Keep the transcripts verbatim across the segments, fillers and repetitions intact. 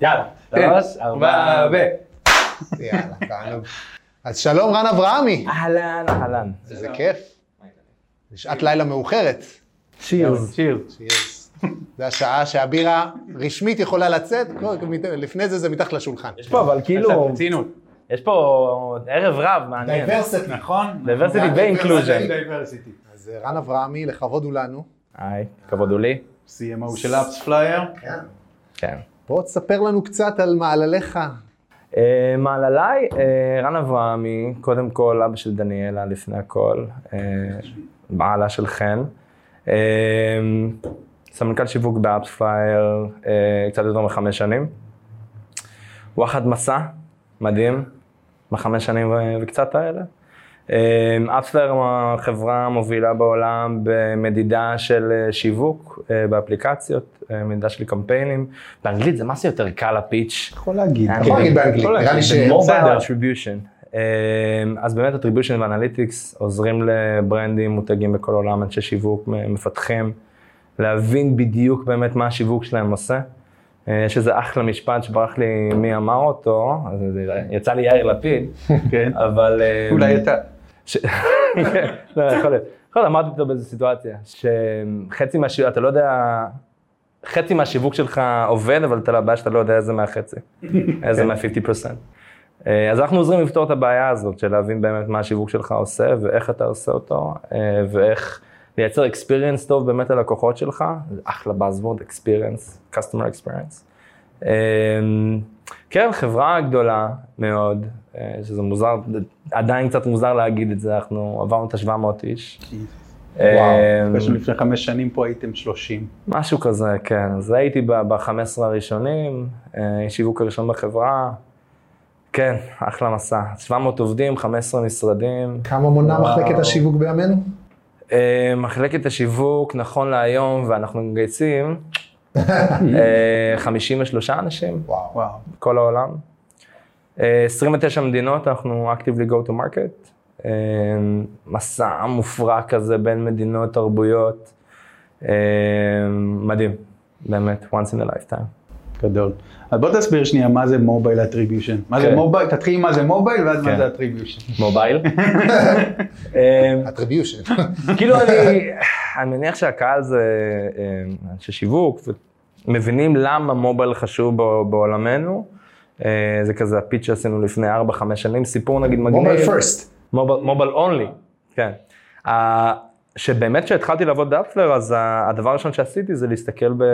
יאללה, שלוש, ארבע, ו... יאללה, תענוג. אז שלום רן אברהמי. אהלן, אהלן. איזה כיף. שעת לילה מאוחרת. שירס. שירס. זה השעה שהבירה רשמית יכולה לצאת, לפני זה זה מתחת לשולחן. יש פה אבל כאילו... יש פה ערב רב מעניין. דייברסיטי. נכון. דייברסיטי ואינקלוז'ן. אז רן אברהמי, לכבוד הוא לנו. היי, כבוד הוא לי. סי אם או של אפס פלייר. כן. כן. בוא תספר לנו קצת על מעלליך. מעלליי, רן אברהמי, קודם כל אבא של דניאלה לפני הכל, בעלה של חן. סמנכ"ל שיווק באפס פלייר, קצת יותר מחמש שנים. וואחד מסע, מדהים, בחמש שנים וקצת האלה. אפס פלייר היא החברה המובילה בעולם במדידה של שיווק באפליקציות, מדידה של קמפיינים. באנגלית זה משהו יותר קל הפיץ'. יכול להגיד. יכול להגיד באנגלית, נראה לי ש... מובייל אטריביושן. אז באמת אטריביושן ואנליטיקס עוזרים לברנדים, מותגים בכל העולם, אנשי שיווק, מפתחים, להבין בדיוק באמת מה השיווק שלהם עושה. יש איזה אחלה משפט שברח לי מי אמר אותו, אז יצא לי יאיר לפיד, אבל... אולי אתה. לא, יכול להיות. יכול להיות, אמרתי אותו באיזו סיטואציה, שחצי מהשיווק, אתה לא יודע, חצי מהשיווק שלך עובד, אבל אתה הבעיה שאתה לא יודע איזה מהחצי, איזה מה-חמישים אחוז. אז אנחנו עוזרים לפתור את הבעיה הזאת, של להבין באמת מה השיווק שלך עושה, ואיך אתה עושה אותו, ואיך לייצר experience טוב באמת ללקוחות שלך, זה אחלה buzzword, experience, customer experience. כן, חברה גדולה מאוד, שזה מוזר, עדיין קצת מוזר להגיד את זה, אנחנו עברנו את ה-שבע מאות איש. וואו, פשוט לפני חמש שנים פה הייתם שלושים. משהו כזה, כן. אז הייתי ב-חמש עשרה הראשונים, שיווק הראשון בחברה. כן, אחלה מסע. שבע מאות עובדים, חמישה עשר משרדים. כמה מונה מחלקת השיווק בימינו? מחלקת השיווק, נכון להיום, ואנחנו מגייסים, חמישים ושלושה אנשים. וואו. כל העולם. עשרים ותשע מדינות, אנחנו actively go to market. מסע מופרע כזה בין מדינות, תרבויות. מדהים, באמת, once in a lifetime. גדול. אז בוא תסביר שנייה מה זה מובייל אטריביושן. מה זה מובייל? תתחיל מה זה מובייל ואז מה זה אטריביושן. מובייל? אטריביושן. כאילו אני, אני מניח שהקהל זה אנשי שיווק, ומבינים למה מובייל חשוב בעולמנו. זה כזה הפיץ' שעשינו לפני ארבע חמש שנים, סיפור נגיד מגניב. מובייל פרסט. מובייל אונלי, כן. שבאמת כשהתחלתי לעבוד באפלר, אז הדבר הראשון שעשיתי זה להסתכל ב...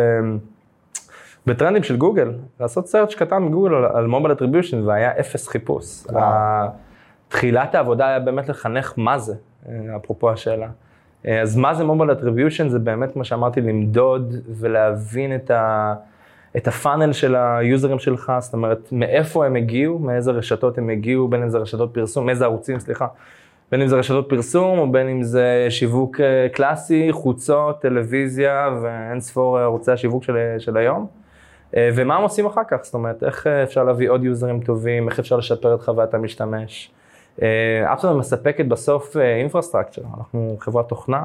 בטרנדים של גוגל, לעשות סרצ' קטן בגוגל על מובייל אטריביושן, והיה אפס חיפוש. תחילת העבודה היה באמת לחנך מה זה, אפרופו השאלה. אז מה זה מובייל אטריביושן? זה באמת, כמו שאמרתי, למדוד ולהבין את ה... את הפאנל של היוזרים שלך, זאת אומרת, מאיפה הם הגיעו, מאיזה רשתות הם הגיעו, בין אם זה רשתות פרסום, מאיזה ערוצים, סליחה, בין אם זה רשתות פרסום, או בין אם זה שיווק קלאסי, חוצות, טלוויזיה, ואין ספור ערוצי השיווק של, של היום. ומה הם עושים אחר כך? זאת אומרת, איך אפשר להביא עוד יוזרים טובים, איך אפשר לשפר את חוויית המשתמש. אפסטר מספקת בסוף אינפרסטרקצ'ר, אנחנו חברת תוכנה,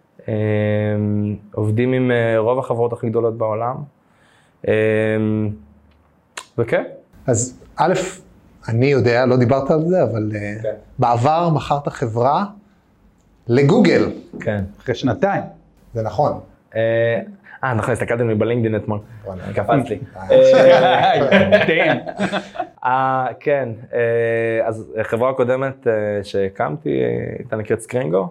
עובדים עם רוב החברות הכי גדולות בעולם. וכן. אז א', אני יודע, לא דיברת על זה, אבל בעבר מכרת חברה לגוגל. כן. אחרי שנתיים. זה נכון. אה, נכון, הסתכלתם לי בלינקדין אתמול. קפץ לי. כן, אז חברה הקודמת שהקמתי, הייתה נקראת סקרינגו.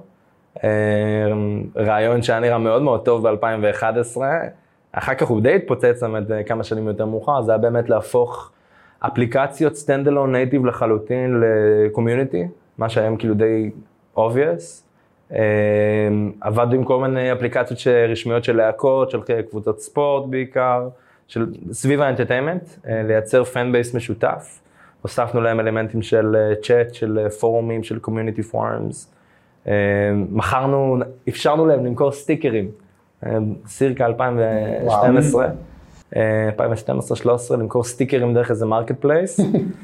רעיון שהיה נראה מאוד מאוד טוב ב-אלפיים ואחת עשרה. אחר כך הוא די התפוצץ כמה שנים יותר מאוחר, זה היה באמת להפוך אפליקציות סטנדלון נייטיב לחלוטין לקומיוניטי, מה שהיום כאילו די obvious. עבדנו עם כל מיני אפליקציות רשמיות של להקות, של קבוצות ספורט בעיקר, של סביב האנטרטיימנט, לייצר פן בייס משותף. הוספנו להם אלמנטים של צ'אט, של פורומים, של קומיוניטי פורומס. מכרנו, אפשרנו להם למכור סטיקרים. סירקה אלפיים ושתים עשרה, אלפיים ושתים עשרה שלוש עשרה, למכור סטיקרים דרך איזה מרקט פלייס.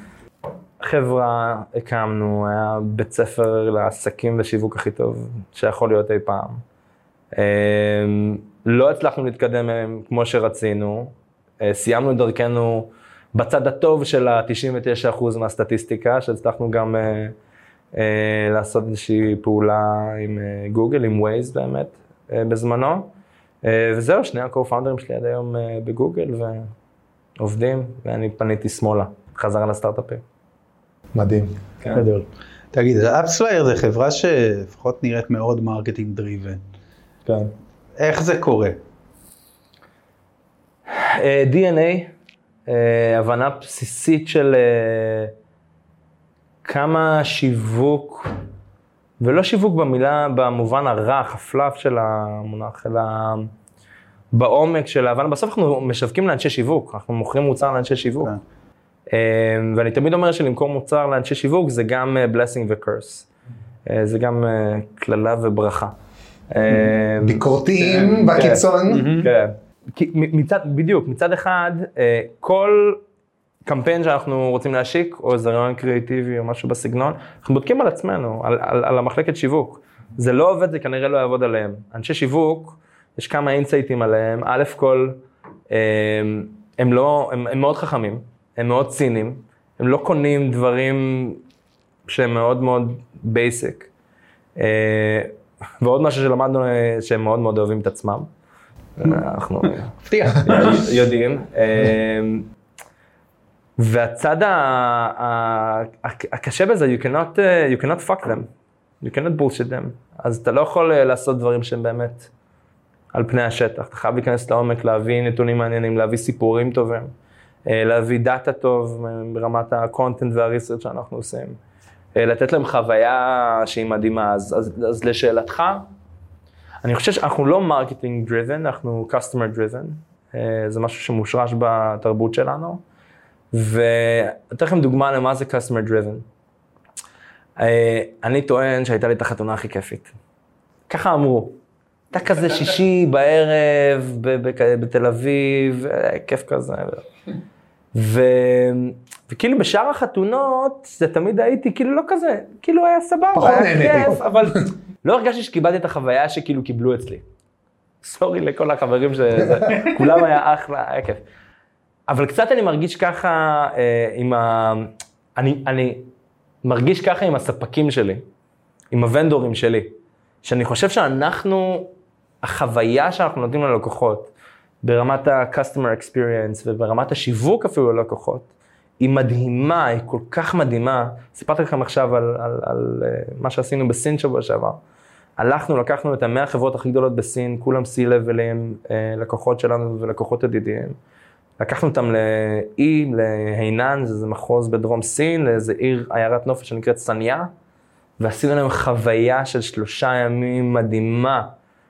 חברה הקמנו, היה בית ספר לעסקים ושיווק הכי טוב שיכול להיות אי פעם. לא הצלחנו להתקדם כמו שרצינו, סיימנו את דרכנו בצד הטוב של ה-תשעים ותשעה אחוז מהסטטיסטיקה, שהצלחנו גם אה, אה, לעשות איזושהי פעולה עם אה, גוגל, עם ווייז באמת, אה, בזמנו. אה, וזהו, שני הקו-פאונדרים שלי עד היום אה, בגוגל, ועובדים, ואני פניתי שמאלה, חזרה לסטארט-אפים. מדהים. כן. גדול. תגיד, AppsFlyer זה חברה שלפחות נראית מאוד מרקטינג דריבן. כן. איך זה קורה? די אן איי, הבנה בסיסית של כמה שיווק, ולא שיווק במילה, במובן הרך, הפלאף של המונח, אלא בעומק של ההבנה. בסוף אנחנו משווקים לאנשי שיווק, אנחנו מוכרים מוצר לאנשי שיווק. ואני תמיד אומר שלמכור מוצר לאנשי שיווק זה גם blessing ו-curse. זה גם כללה וברכה. ביקורתיים בקיצון. כן. מצד, בדיוק, מצד אחד, כל קמפיין שאנחנו רוצים להשיק, או איזה רעיון קריאיטיבי או משהו בסגנון, אנחנו בודקים על עצמנו, על, על, על המחלקת שיווק. זה לא עובד, זה כנראה לא יעבוד עליהם. אנשי שיווק, יש כמה אינסייטים עליהם. א' כל, הם לא, הם, הם מאוד חכמים, הם מאוד ציניים, הם לא קונים דברים שהם מאוד מאוד בייסיק. ועוד משהו שלמדנו, שהם מאוד מאוד אוהבים את עצמם. אנחנו יודעים. והצד הקשה בזה, you cannot, you cannot fuck them, you cannot bullshit them. אז אתה לא יכול לעשות דברים שהם באמת על פני השטח. אתה חייב להיכנס לעומק, להביא נתונים מעניינים, להביא סיפורים טובים, להביא דאטה טוב ברמת הקונטנט והריסרצ' שאנחנו עושים. לתת להם חוויה שהיא מדהימה. אז, אז, אז לשאלתך, אני חושב שאנחנו לא מרקטינג דריבן, אנחנו customer driven. זה משהו שמושרש בתרבות שלנו. ואתן לכם דוגמה למה זה customer driven. אני טוען שהייתה לי את החתונה הכי כיפית. ככה אמרו. הייתה כזה שישי בערב בתל אביב, כיף כזה. ו... וכאילו בשאר החתונות, זה תמיד הייתי כאילו לא כזה, כאילו היה סבבה, היה כיף, אבל לא הרגשתי שקיבלתי את החוויה שכאילו קיבלו אצלי. סורי לכל החברים שזה, כולם היה אחלה, היה כיף. אבל קצת אני מרגיש ככה עם ה... אני, אני מרגיש ככה עם הספקים שלי, עם הוונדורים שלי, שאני חושב שאנחנו, החוויה שאנחנו נותנים ללקוחות, ברמת ה-customer experience וברמת השיווק אפילו ללקוחות, היא מדהימה, היא כל כך מדהימה. סיפרתי לכם עכשיו על, על, על מה שעשינו בסין שבוע שעבר. הלכנו, לקחנו את המאה החברות הכי גדולות בסין, כולם C-Level'ים, לקוחות שלנו ולקוחות ידידיים. לקחנו אותם לאי, להינן, זה מחוז בדרום סין, לאיזה עיר, עיירת נופש שנקראת סניה, ועשינו להם חוויה של שלושה ימים מדהימה.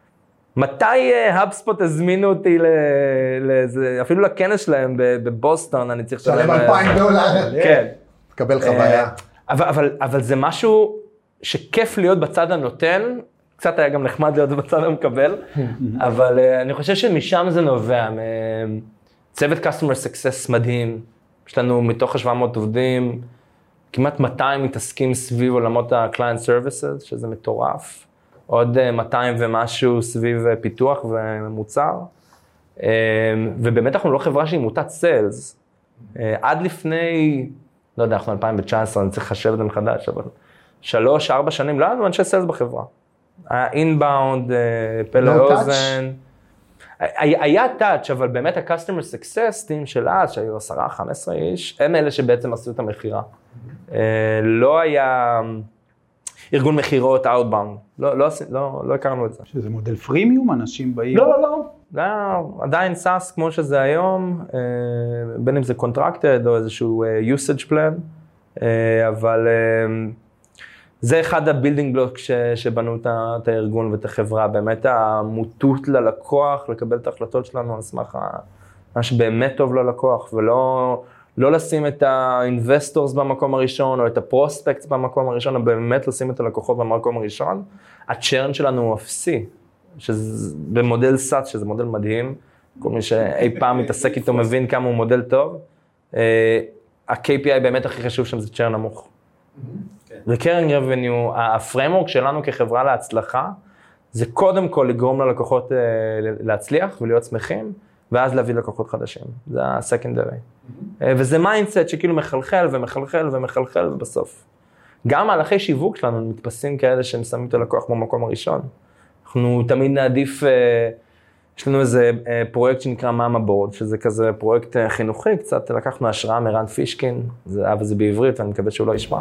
מתי HubSpot הזמינו אותי לאיזה, אפילו לכנס שלהם בבוסטון, אני צריך שלם אלפיים דולר. כן. תקבל חוויה. אבל, אבל, אבל זה משהו שכיף להיות בצד הנותן, קצת היה גם נחמד להיות בצד המקבל, אבל אני חושב שמשם זה נובע, צוות Customer Success מדהים, יש לנו מתוך ה-שבע מאות עובדים, כמעט מאתיים מתעסקים סביב עולמות ה-Client Services, שזה מטורף. עוד מאתיים ומשהו סביב פיתוח ומוצר, ובאמת אנחנו לא חברה שהיא מוטת סיילס. עד לפני, לא יודע, אנחנו אלפיים תשע עשרה, אני צריך לחשב את זה מחדש, אבל שלוש, ארבע שנים, לא היינו אנשי סיילס בחברה. היה אינבאונד, פלא אוזן. היה טאץ', אבל באמת ה-Customer Success Team של אז, שהיו עשרה, חמש עשרה איש, הם אלה שבעצם עשו את המחירה. לא היה... ארגון מחירות, Outbound, לא, לא, לא, לא הכרנו את זה. שזה מודל פרימיום, אנשים באים? לא, לא, לא, זה היה עדיין סאס כמו שזה היום, בין אם זה Contracted או איזשהו usage plan, אבל זה אחד הבילדינג בלוק שבנו את הארגון ואת החברה, באמת המוטות ללקוח, לקבל את ההחלטות שלנו על סמך מה שבאמת טוב ללקוח, ולא... לא לשים את ה-investors במקום הראשון, או את ה-prospects במקום הראשון, או באמת לשים את הלקוחות במקום הראשון. ה-churn שלנו הוא אפסי, שזה במודל סאט, שזה מודל מדהים, כל מי שאי פעם מתעסק איתו מבין כמה הוא מודל טוב. ה-K P I באמת הכי חשוב שם זה churn נמוך. recurring revenue, ה-framework שלנו כחברה להצלחה, זה קודם כל לגרום ללקוחות להצליח ולהיות שמחים, ואז להביא לקוחות חדשים, זה ה-secondary. וזה מיינדסט שכאילו מחלחל ומחלחל ומחלחל ובסוף. גם מהלכי שיווק שלנו מתפסים כאלה שהם שמים את הלקוח במקום הראשון. אנחנו תמיד נעדיף, יש לנו איזה פרויקט שנקרא מאמה בורד, שזה כזה פרויקט חינוכי, קצת לקחנו השראה מרן פישקין, זה היה וזה בעברית, ואני מקווה שהוא לא ישמע,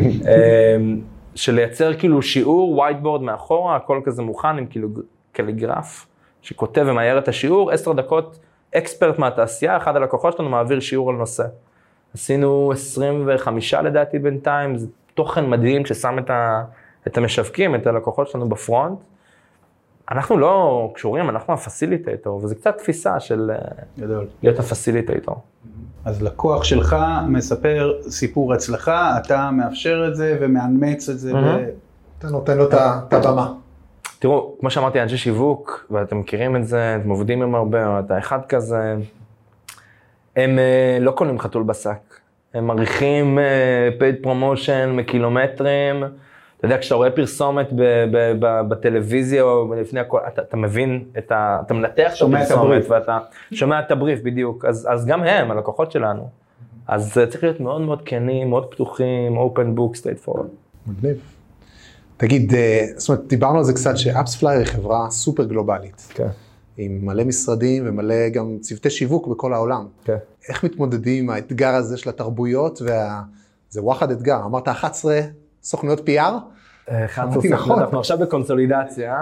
של לייצר כאילו שיעור, whiteboard מאחורה, הכל כזה מוכן עם כאילו קליגרף, שכותב ומאייר את השיעור, עשר דקות אקספרט מהתעשייה, אחד הלקוחות שלנו מעביר שיעור על נושא. עשינו עשרים וחמישה לדעתי בינתיים, זה תוכן מדהים ששם את, ה, את המשווקים, את הלקוחות שלנו בפרונט. אנחנו לא קשורים, אנחנו הפסיליטייטור, וזה קצת תפיסה של גדול. להיות הפסיליטייטור. אז לקוח שלך מספר סיפור הצלחה, אתה מאפשר את זה ומאמץ את זה. אתה נותן לו את הבמה. תראו, כמו שאמרתי, אנשי שיווק, ואתם מכירים את זה, אתם עובדים עם הרבה, או אתה אחד כזה, הם לא קונים חתול בשק. הם מריחים paid promotion מקילומטרים, אתה יודע, כשאתה רואה פרסומת בטלוויזיה או לפני הכל, אתה מבין, אתה מנתח את הפרסומת ואתה שומע את הבריף בדיוק, אז גם הם, הלקוחות שלנו. אז צריך להיות מאוד מאוד כנים, מאוד פתוחים, open book, straight forward. מגניב. תגיד, זאת אומרת, דיברנו על זה קצת שאפספלייר היא חברה סופר גלובלית. כן. עם מלא משרדים ומלא גם צוותי שיווק בכל העולם. כן. איך מתמודדים עם האתגר הזה של התרבויות, וזה וואחד אתגר, אמרת אחת עשרה סוכנויות פי אר? אחת עשרה סוכנויות, אנחנו עכשיו בקונסולידציה.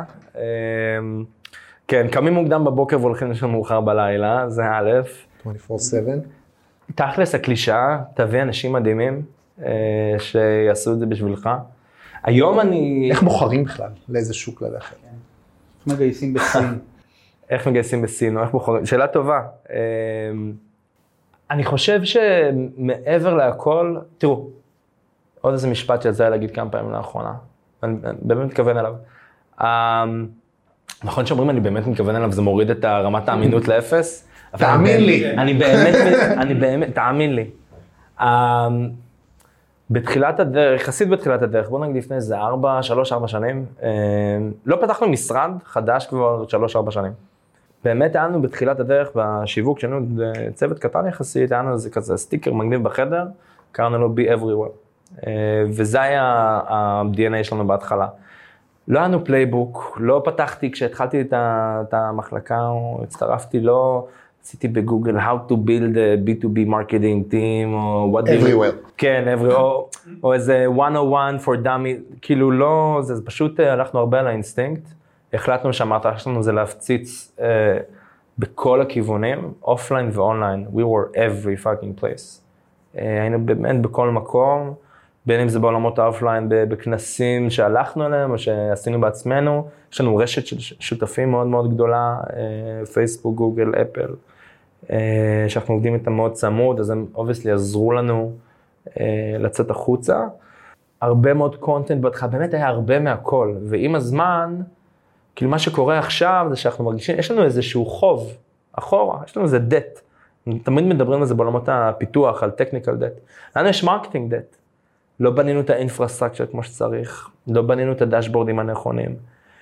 כן, קמים מוקדם בבוקר והולכים לשם מאוחר בלילה, זה א', עשרים וארבע שבע. תכלס הקלישאה, תביא אנשים מדהימים שיעשו את זה בשבילך. היום אני... איך בוחרים בכלל? לאיזה שוק ללכת? איך מגייסים בסין? איך מגייסים בסין, או איך בוחרים? שאלה טובה. אני חושב שמעבר להכל, תראו, עוד איזה משפט שיצא להגיד כמה פעמים לאחרונה, אני באמת מתכוון אליו. נכון שאומרים, אני באמת מתכוון אליו, זה מוריד את רמת האמינות לאפס. תאמין לי. אני באמת, אני באמת, תאמין לי. בתחילת הדרך, יחסית בתחילת הדרך, בוא נגיד לפני איזה ארבע, שלוש, ארבע שנים, לא פתחנו משרד חדש כבר שלוש, ארבע שנים. באמת היה לנו בתחילת הדרך בשיווק, שהיינו צוות קטן יחסית, היה לנו איזה כזה סטיקר מגניב בחדר, קראנו לו Be Everywhere. וזה היה ה-די אן איי שלנו בהתחלה. לא היה לנו פלייבוק, לא פתחתי כשהתחלתי את המחלקה, או הצטרפתי, לא עשיתי בגוגל How to build a בי טו בי marketing team, או what Everywhere. כן, everywhere, או, או איזה one oh one for dummy, כאילו לא, זה, זה פשוט הלכנו הרבה על האינסטינקט, החלטנו שהמטרה שלנו זה להפציץ אה, בכל הכיוונים, אופליין ואונליין, we were every fucking place. אה, היינו באמת בכל מקום, בין אם זה בעולמות האופליין, בכנסים שהלכנו אליהם, או שעשינו בעצמנו, יש לנו רשת של שותפים מאוד מאוד גדולה, אה, פייסבוק, גוגל, אפל, אה, שאנחנו עובדים איתם מאוד צמוד, אז הם obviously עזרו לנו אה, לצאת החוצה. הרבה מאוד קונטנט בהתחלה, באמת היה הרבה מהכל, ועם הזמן, כאילו מה שקורה עכשיו זה שאנחנו מרגישים, יש לנו איזשהו חוב, אחורה, יש לנו איזה debt, תמיד מדברים על זה בעולמות הפיתוח, על technical debt, לנו יש marketing debt, לא בנינו את האינפרסטרקציה כמו שצריך, לא בנינו את הדשבורדים הנכונים,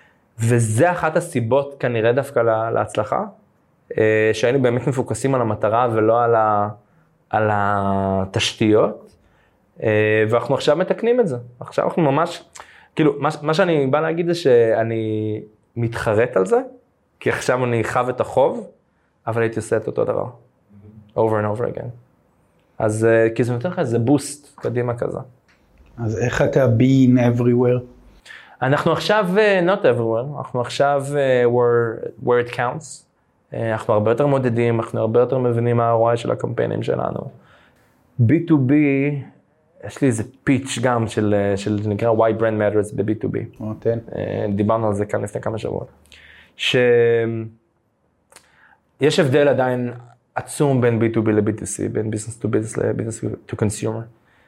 וזה אחת הסיבות כנראה דווקא להצלחה, שהיינו באמת מפוקסים על המטרה ולא על, ה, על התשתיות, ואנחנו עכשיו מתקנים את זה, עכשיו אנחנו ממש, כאילו, מה, מה שאני בא להגיד זה שאני מתחרט על זה, כי עכשיו אני חב את החוב, אבל הייתי עושה את אותו דבר, over and over again. אז כי זה נותן לך איזה בוסט קדימה כזה. אז איך אתה being everywhere? אנחנו עכשיו not everywhere, אנחנו עכשיו where, where it counts. אנחנו הרבה יותר מודדים, אנחנו הרבה יותר מבינים מה ה-אר או איי של הקמפיינים שלנו. בי טו בי, יש לי איזה פיץ' גם של, של נקרא Why Brand Matters ב-בי טו בי. נותן. דיברנו על זה כאן לפני כמה שבועות. שיש הבדל עדיין עצום בין בי טו בי ל-בי טו סי, בין business to business ל-business to consumer.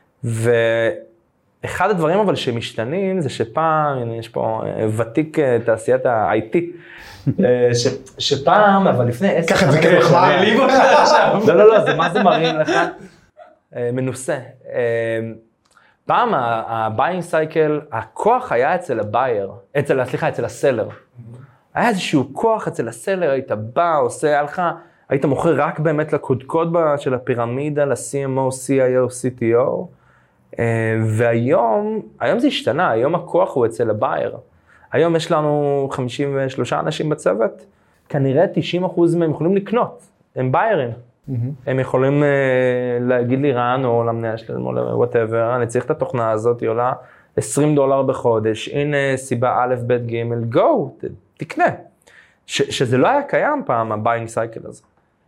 ואחד הדברים אבל שמשתנים זה שפעם, הנה יש פה ותיק תעשיית ה-איי טי, ש, שפעם, אבל לפני עשר... ככה זה כאילו כבר העליב אותך עכשיו. לא, לא, לא, זה מה זה מראים לך? מנוסה. פעם ה-buying cycle, הכוח היה אצל הבייר, אצל, סליחה, אצל הסלר. היה איזשהו כוח אצל הסלר, היית בא, עושה, היה לך, היית מוכר רק באמת לקודקוד של הפירמידה, ל-סי אם או, סי איי או, סי טי או, והיום, היום זה השתנה, היום הכוח הוא אצל הבייר. היום יש לנו חמישים ושלושה אנשים בצוות, כנראה תשעים אחוז מהם יכולים לקנות, הם ביירים. Mm-hmm. הם יכולים uh, להגיד לי רן או למנהל שלהם או whatever, אני צריך את התוכנה הזאת, היא עולה עשרים דולר בחודש, הנה סיבה א', ב', ג', go, ת, תקנה. ש, שזה לא היה קיים פעם, הביינג סייקל הזה.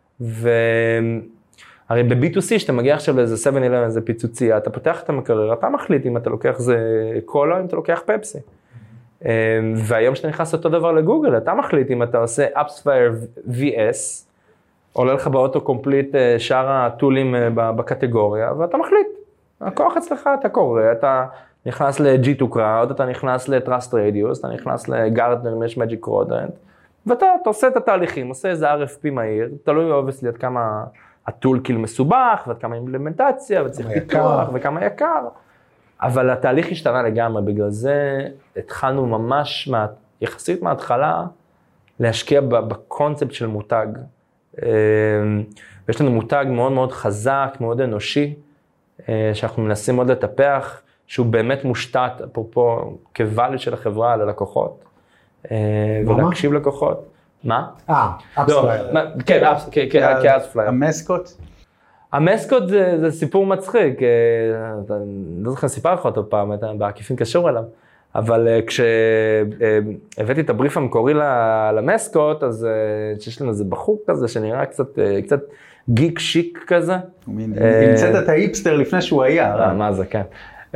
והרי ב-בי טו סי, שאתה מגיע עכשיו לאיזה סבן אלבן, איזה פיצוצייה, אתה פותח את המקרר, אתה מחליט אם אתה לוקח זה קולה, אם אתה לוקח פפסי. Mm-hmm. והיום שאתה נכנס אותו דבר לגוגל, אתה מחליט אם אתה עושה AppsFlyer וי אס, עולה לך באוטו קומפליט שאר הטולים בקטגוריה, ואתה מחליט. הכוח אצלך, אתה קורא, אתה נכנס ל-ג'י טו Crowd, אתה נכנס ל-Trust Radius, אתה נכנס לגארטנר, אם יש Magic Quadrant, ואתה עושה את התהליכים, עושה איזה אר אף פי מהיר, תלוי אובייסלי עד כמה הטול כאילו מסובך, ועד כמה אימפלמנטציה, וצריך פיתוח, וכמה יקר. אבל התהליך השתנה לגמרי, בגלל זה התחלנו ממש, יחסית מההתחלה, להשקיע בקונספט של מותג. ויש לנו מותג מאוד מאוד חזק, מאוד אנושי, שאנחנו מנסים מאוד לטפח, שהוא באמת מושתת, אפרופו, כוואלי של החברה ללקוחות, ולהקשיב לקוחות. מה? אה, אפספלייר. כן, כאפספלייר. המסקוט? המסקוט זה סיפור מצחיק, אני לא זוכר סיפר לך אותו פעם, בעקיפין קשור אליו. אבל כשהבאתי את הבריף המקורי למסקוט, אז שיש לנו איזה בחור כזה שנראה קצת, קצת גיק שיק כזה. המצאת את האיפסטר לפני שהוא היה. מה זה, כן.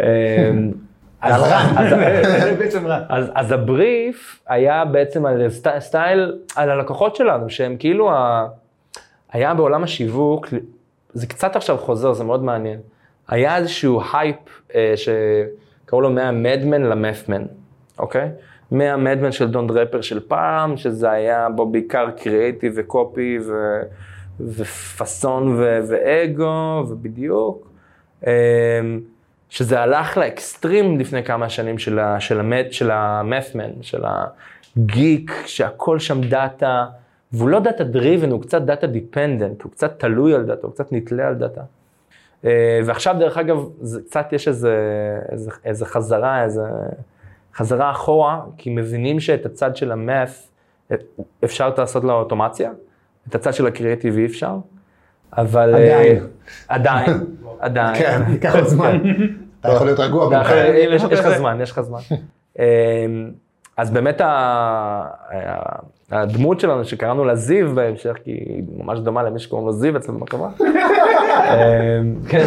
אז הבריף היה בעצם על סטייל, על הלקוחות שלנו, שהם כאילו, היה בעולם השיווק, זה קצת עכשיו חוזר, זה מאוד מעניין. היה איזשהו הייפ ש... קראו לו מהמדמן למפמן, אוקיי? מהמדמן של דון דרפר של פעם, שזה היה בו בעיקר קריאיטיב וקופי ו... ופסון ו... ואגו, ובדיוק. שזה הלך לאקסטרים לפני כמה שנים של, ה... של, המד... של המפמן, של הגיק, שהכל שם דאטה, והוא לא דאטה דריבן, הוא קצת דאטה דיפנדנט, הוא קצת תלוי על דאטה, הוא קצת נתלה על דאטה. ועכשיו דרך אגב, זה, קצת יש איזה, איזה, איזה חזרה, איזה חזרה אחורה, כי מבינים שאת הצד של המאף אפשר לעשות לו אוטומציה, את הצד של הקריאטיב אי אפשר, אבל... עדיין. עדיין, עדיין. כן, ייקח עוד זמן. אתה יכול להיות רגוע בינתיים. יש לך זמן, יש לך זמן. אז באמת הדמות שלנו שקראנו לה זיו בהמשך, כי היא ממש דומה למי שקוראים לו זיו אצלנו בחברה. כן,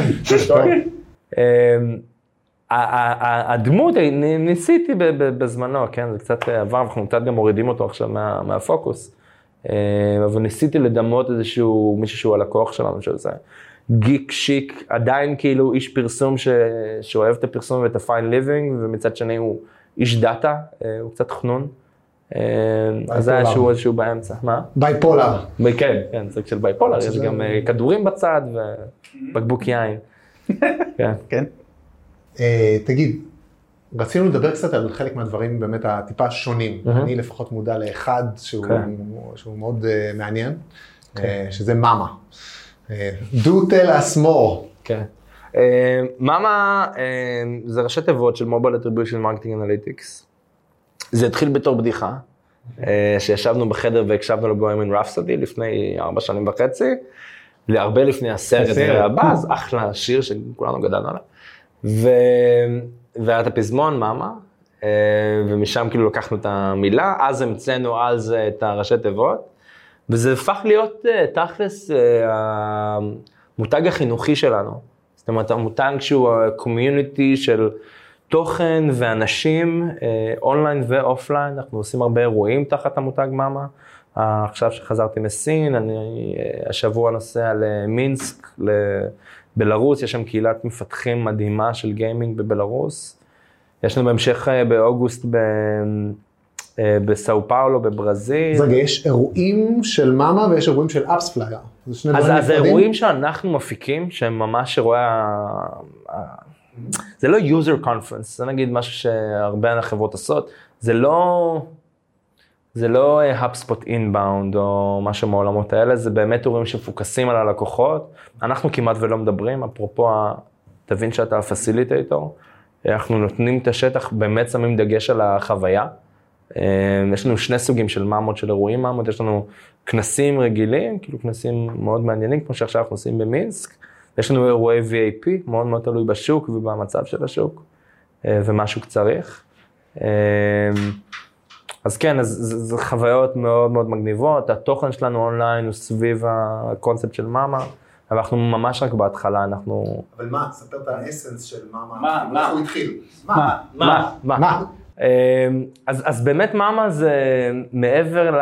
הדמות, ניסיתי בזמנו, כן, זה קצת עבר, אנחנו קצת גם מורידים אותו עכשיו מהפוקוס, אבל ניסיתי לדמות איזשהו מישהו שהוא הלקוח שלנו, שזה גיק שיק, עדיין כאילו איש פרסום שאוהב את הפרסום ואת ה-fine living, ומצד שני הוא איש דאטה, הוא קצת חנון. אז זה היה איזשהו באמצע. מה? בייפולר. כן, כן, זה של בייפולר, יש גם כדורים בצד ובקבוק יין. כן. תגיד, רצינו לדבר קצת על חלק מהדברים באמת הטיפה שונים. אני לפחות מודע לאחד שהוא מאוד מעניין, שזה מאמה. Do tell us more. כן. מאמה זה ראשי תיבות של Mobile Attribution Marketing Analytics. זה התחיל בתור בדיחה, שישבנו בחדר והקשבנו לבוהמיאן רפסודי לפני ארבע שנים וחצי, להרבה לפני הסרט והבאז, אחלה שיר שכולנו גדלנו עליו. והיה את הפזמון, מאמה, ומשם כאילו לקחנו את המילה, אז המצאנו על זה את הראשי תיבות, וזה הפך להיות תכלס המותג החינוכי שלנו. זאת אומרת, המותג שהוא הקומיוניטי של תוכן ואנשים, אונליין ואופליין, אנחנו עושים הרבה אירועים תחת המותג מאמה. עכשיו שחזרתי מסין, אני השבוע נוסע למינסק, לבלרוס, יש שם קהילת מפתחים מדהימה של גיימינג בבלרוס. יש לנו בהמשך באוגוסט ב... בסאו פאולו, בברזיל. רגע, יש אירועים של מאמה ויש אירועים של אפספלייר. אז, אז האירועים שאנחנו מפיקים, שהם ממש אירועי ה... זה לא user conference, זה נגיד משהו שהרבה החברות עושות, זה לא... זה לא HubSpot Inbound או משהו מעולמות האלה, זה באמת תורים שמפוקסים על הלקוחות. אנחנו כמעט ולא מדברים, אפרופו, תבין שאתה הפסיליטייטור, אנחנו נותנים את השטח, באמת שמים דגש על החוויה. יש לנו שני סוגים של מאמות, של אירועים מאמות, יש לנו כנסים רגילים, כאילו כנסים מאוד מעניינים, כמו שעכשיו אנחנו עושים במינסק. יש לנו אירועי וי איי פי, מאוד מאוד תלוי בשוק ובמצב של השוק, ומה שוק צריך. אז כן, אז זה חוויות מאוד מאוד מגניבות, התוכן שלנו אונליין הוא סביב הקונספט של מאמה, אבל אנחנו ממש רק בהתחלה, אנחנו... אבל מה, ספר את האסנס של מאמה, מה, מה? איך הוא התחיל? מה? מה? מה? אז, אז באמת מאמה זה מעבר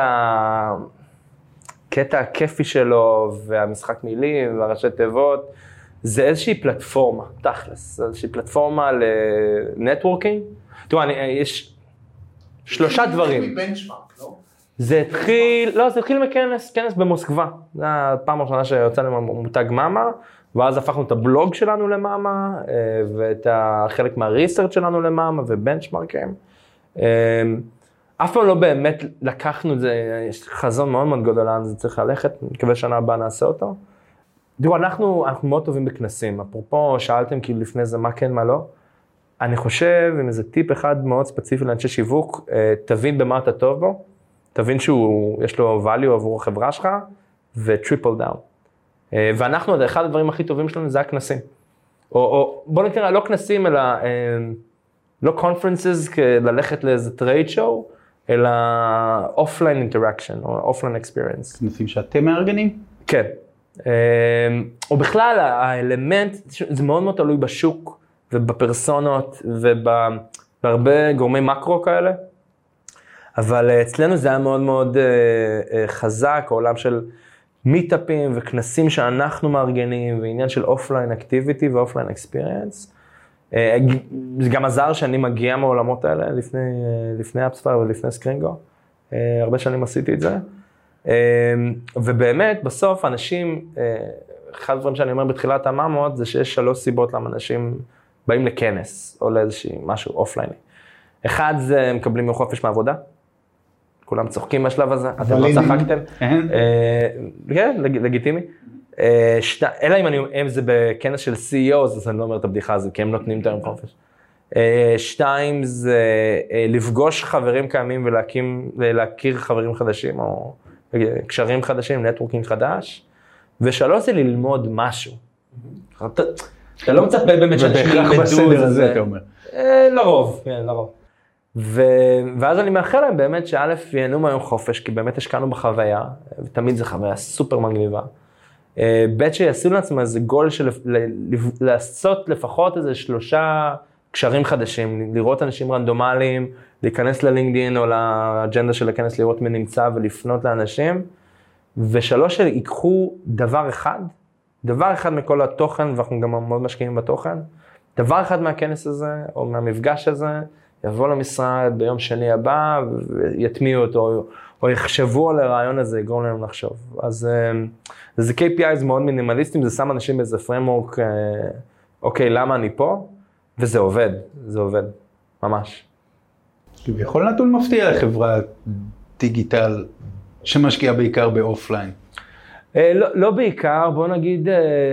לקטע הכיפי שלו, והמשחק מילים, והראשי תיבות, זה איזושהי פלטפורמה, תכלס, איזושהי פלטפורמה לנטוורקינג. תראו, אני, יש... שלושה דברים. זה התחיל מבנצ'מארק, לא? זה התחיל, לא, זה התחיל מכנס, כנס במוסקבה. זו הפעם הראשונה שיוצא לנו מותג מאמה, ואז הפכנו את הבלוג שלנו למאמה, ואת החלק מהריסרצ' שלנו למאמה, ובנצ'מארקים. אף פעם לא באמת לקחנו את זה, יש חזון מאוד מאוד גדול לאן זה צריך ללכת, מקווה שנה הבאה נעשה אותו. תראו, אנחנו, אנחנו מאוד טובים בכנסים, אפרופו שאלתם כאילו לפני זה מה כן, מה לא. אני חושב, עם איזה טיפ אחד מאוד ספציפי לאנשי שיווק, תבין במה אתה טוב בו, תבין שיש לו value עבור החברה שלך, וטריפל דאון. ואנחנו, אחד הדברים הכי טובים שלנו זה הכנסים. או, או בוא נקרא, לא כנסים, אלא לא conferences, ללכת לאיזה trade show, אלא offline interaction, או offline experience. כנסים שאתם מארגנים? כן. או בכלל, האלמנט, זה מאוד מאוד תלוי בשוק, ובפרסונות, ובהרבה גורמי מקרו כאלה. אבל אצלנו זה היה מאוד מאוד חזק, העולם של מיטאפים וכנסים שאנחנו מארגנים, ועניין של אופליין אקטיביטי ואופליין אקספיריאנס. זה גם עזר שאני מגיע מהעולמות האלה לפני, לפני אפספאר ולפני סקרינגו. הרבה שנים עשיתי את זה. ובאמת, בסוף אנשים, אחד הדברים שאני אומר בתחילת המאמות, זה שיש שלוש סיבות למה אנשים באים לכנס, או לאיזושהי משהו אופלייני. אחד זה מקבלים מחופש מעבודה, כולם צוחקים בשלב הזה, אתם לא צחקתם. כן, לגיטימי. אלא אם זה בכנס של סי אי או, אז אני לא אומר את הבדיחה הזו, כי הם נותנים את היום חופש. שתיים זה לפגוש חברים קיימים ולהכיר חברים חדשים, או קשרים חדשים, נטוורקינג חדש. ושלוש זה ללמוד משהו. אתה לא מצפה באמת שאנשים ילמדו את זה, אתה אומר. לרוב, כן, לרוב. ואז אני מאחל להם באמת שא' ייהנו מהיום חופש, כי באמת השקענו בחוויה, ותמיד זו חוויה סופר מגניבה. ב' שיעשו לעצמם איזה גול של לעשות לפחות איזה שלושה קשרים חדשים, לראות אנשים רנדומליים, להיכנס ללינקדין או לאג'נדה של הכנס, לראות מי נמצא ולפנות לאנשים. ושלוש שיקחו דבר אחד, דבר אחד מכל התוכן, ואנחנו גם מאוד משקיעים בתוכן, דבר אחד מהכנס הזה, או מהמפגש הזה, יבוא למשרד ביום שני הבא, ויתמיעו אותו, או יחשבו על הרעיון הזה, יגרום להם לחשוב. אז זה קיי פי איז מאוד מינימליסטיים, זה שם אנשים באיזה פריימורק, אוקיי, למה אני פה? וזה עובד, זה עובד, ממש. יכול נתון מפתיע לחברה דיגיטל, שמשקיעה בעיקר באופליין. לא, לא בעיקר, בוא נגיד,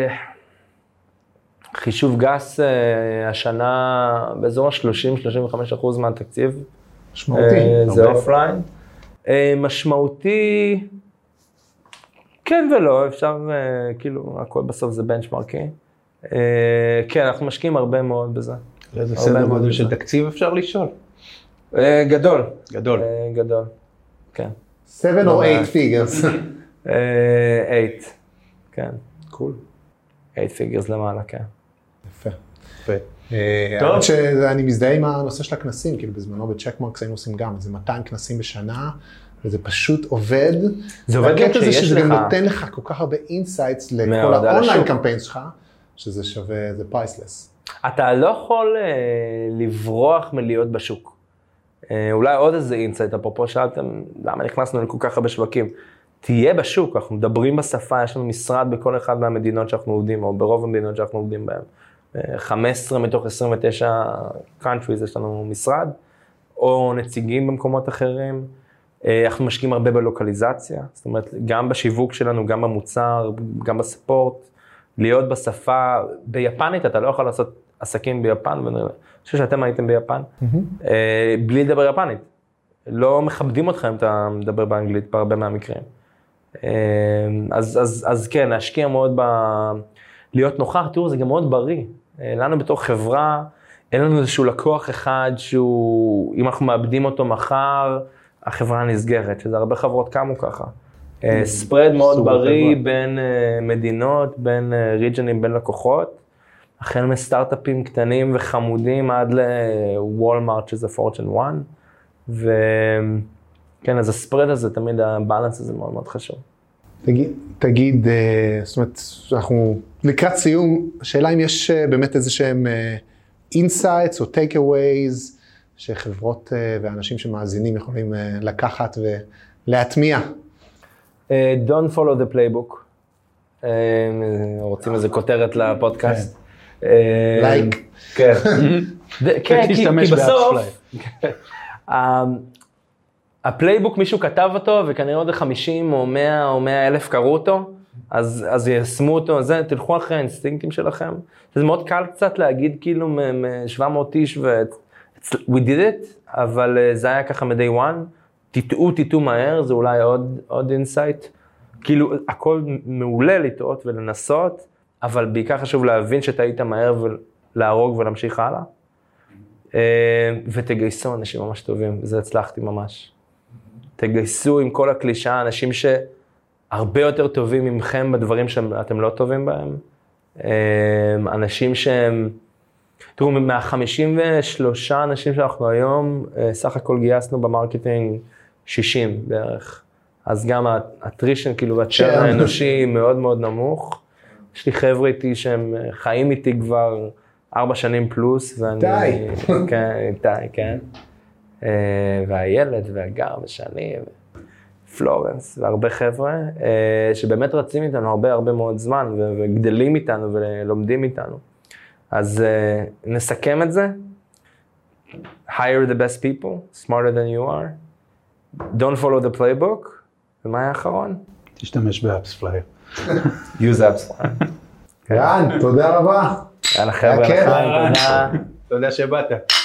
חישוב גס השנה באזור ה-שלושים עד שלושים וחמישה אחוז מהתקציב. משמעותי. זה אופליין. משמעותי, כן ולא, אפשר, כאילו, הכל בסוף זה בנצ'מרקי. כן, אנחנו משקיעים הרבה מאוד בזה. איזה סדר גודל של תקציב אפשר לשאול? גדול. גדול. גדול, כן. seven or eight figures. eight, כן. קול. eight figures למעלה, כן. יפה. יפה. טוב. שאני מזדהה עם הנושא של הכנסים, כאילו בזמנו בצ'קמרקס היינו עושים גם, איזה מאתיים כנסים בשנה, וזה פשוט עובד. זה עובד גם שיש לך. שזה גם נותן לך כל כך הרבה אינסייטס לכל האונליין קמפיינס שלך, שזה שווה, זה פרייסלס. אתה לא יכול לברוח מלהיות בשוק. אולי עוד איזה אינסייט, אפרופו שאלתם, למה נכנסנו לכל כך הרבה שווקים? תהיה בשוק, אנחנו מדברים בשפה, יש לנו משרד בכל אחד מהמדינות שאנחנו עובדים, או ברוב המדינות שאנחנו עובדים בהן. חמש עשרה מתוך עשרים ותשע countries יש לנו משרד, או נציגים במקומות אחרים. אנחנו משקיעים הרבה בלוקליזציה, זאת אומרת, גם בשיווק שלנו, גם במוצר, גם בספורט, להיות בשפה, ביפנית אתה לא יכול לעשות עסקים ביפן, ואני חושב שאתם הייתם ביפן, mm-hmm. בלי לדבר יפנית. לא מכבדים אתכם, אתה מדבר באנגלית בהרבה מהמקרים. אז, אז, אז כן, להשקיע מאוד ב... להיות נוכח, תראו, זה גם מאוד בריא. לנו בתור חברה, אין לנו איזשהו לקוח אחד שהוא, אם אנחנו מאבדים אותו מחר, החברה נסגרת, שזה הרבה חברות קמו ככה. ספרד מאוד בריא בין מדינות, בין ריג'נים, בין לקוחות, החל מסטארט-אפים קטנים וחמודים עד לוולמארט, שזה פורצ'ן אחת, וכן, אז הספרד הזה, תמיד הבאלנס הזה מאוד מאוד חשוב. תגיד, תגיד, זאת אומרת, אנחנו לקראת סיום, השאלה אם יש באמת איזה שהם insights או takeaways, שחברות ואנשים שמאזינים יכולים לקחת ולהטמיע. Don't follow the playbook. רוצים איזה כותרת לפודקאסט. לייק. כן. כן, כי בסוף, הפלייבוק מישהו כתב אותו, וכנראה עוד חמישים או מאה או מאה אלף קראו אותו, אז יישמו אותו, זה, תלכו אחרי האינסטינקטים שלכם. זה מאוד קל קצת להגיד כאילו מ-שבע מאות איש ו... we did it, אבל זה היה ככה מ-day one, תטעו, תטעו מהר, זה אולי עוד, עוד אינסייט. כאילו, הכל מעולה לטעות ולנסות, אבל בעיקר חשוב להבין שטעית מהר ולהרוג ולהמשיך הלאה. ותגייסו אנשים ממש טובים, זה הצלחתי ממש. תגייסו עם כל הקלישה, אנשים שהרבה יותר טובים ממכם בדברים שאתם לא טובים בהם. אנשים שהם, תראו, מה-חמישים ושלושה אנשים שאנחנו היום, סך הכל גייסנו במרקטינג שישים בערך. אז גם הטרישן, כאילו, הצ'רן האנושי מאוד מאוד נמוך. יש לי חבר'ה איתי שהם חיים איתי כבר ארבע שנים פלוס, ואני... די. כן, די, כן. והילד, והגר, ושני, ופלורנס, והרבה חבר'ה, שבאמת רצים איתנו הרבה הרבה מאוד זמן, וגדלים איתנו ולומדים איתנו. אז נסכם את זה. Hire the best people, smarter than you are. Don't follow the playbook. ומה היה האחרון? תשתמש באפס פלייר. use apps. רן, תודה רבה. יאללה חבר'ה, לחיים, תודה. תודה שבאת.